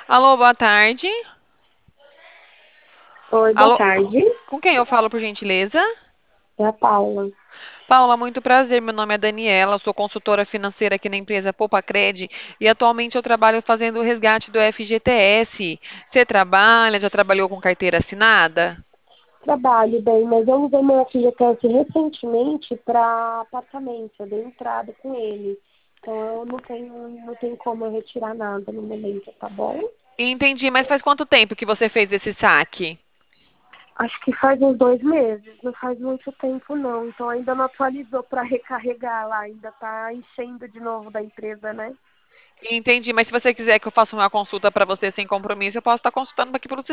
Alô, boa tarde. Oi, boa Alô, tarde. com quem eu falo, por gentileza? É a Paula. Paula, muito prazer. Meu nome é Daniela, eu sou consultora financeira aqui na empresa Poupacred e atualmente eu trabalho fazendo o resgate do FGTS. Você trabalha, já trabalhou com carteira assinada? Trabalho bem, mas eu usei meu FGTS recentemente para apartamento. Eu dei entrada com ele. Então eu não tenho como eu retirar nada no momento, tá bom? Entendi, mas faz quanto tempo que você fez esse saque? Acho que faz uns 2 meses, não faz muito tempo não. Então ainda não atualizou para recarregar lá, ainda tá enchendo de novo da empresa, né? Entendi, mas se você quiser que eu faça uma consulta para você sem compromisso, eu posso estar consultando aqui pelo